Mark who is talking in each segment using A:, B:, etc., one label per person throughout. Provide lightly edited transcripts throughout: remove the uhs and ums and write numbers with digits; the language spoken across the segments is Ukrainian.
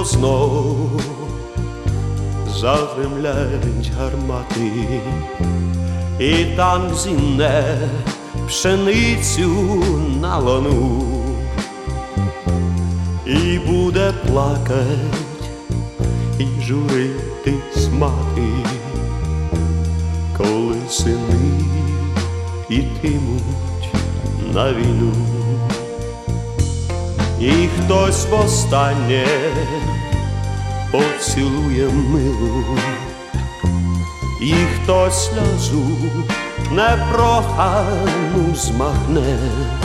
A: небо знов загремлять гармати, і танк зіне пшеницю на лану, і буде плакать і журитись мати, коли сини ітимуть на війну. І хтось востаннє поцілує милу, і хтось сльозу непрохану змахне,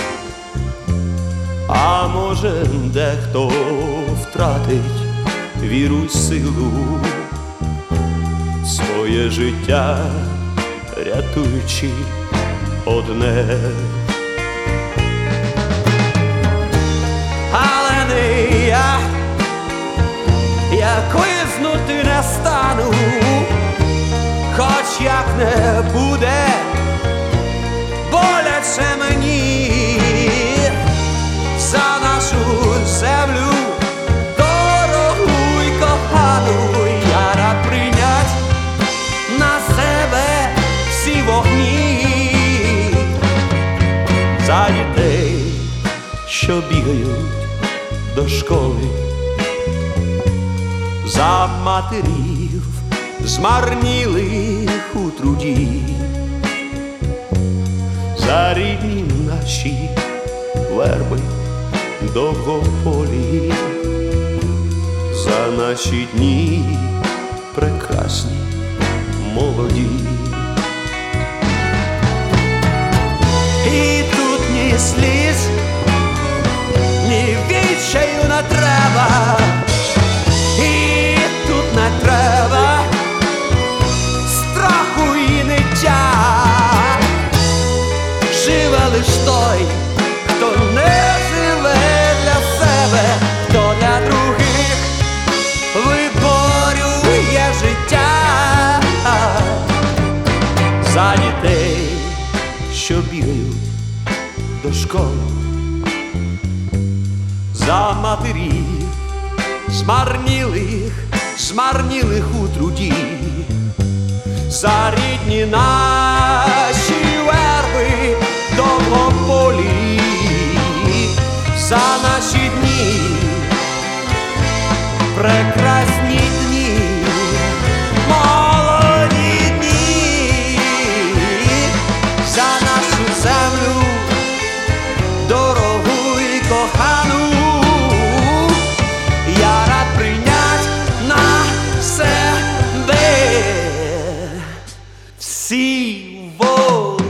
A: а може дехто втратить віру й силу, своє життя рятуючи одне. Але не я визнути не стану, хоч як не буде боляче мені за нашу землю дорогу й кохану. Я рад прийнять на себе всі вогні, за дітей, що бігають до школи, за матерів, змарнілих у труді, за рідні наші верби довгополі, за наші дні прекрасні, молоді. І тут ні сліз, ні відчаю не треба, і тут не треба страху і ниття. Живе лиш той, хто не живе для себе, хто для других виборює життя. За дітей, що бігають до школи, за матерів, змарнілих у труді, за рідні наші верби довгополі, за наші дні, прекрасні дні, молоді дні, за нашу землю дорогу й кохану. Я рад прийнять на себе всі волі.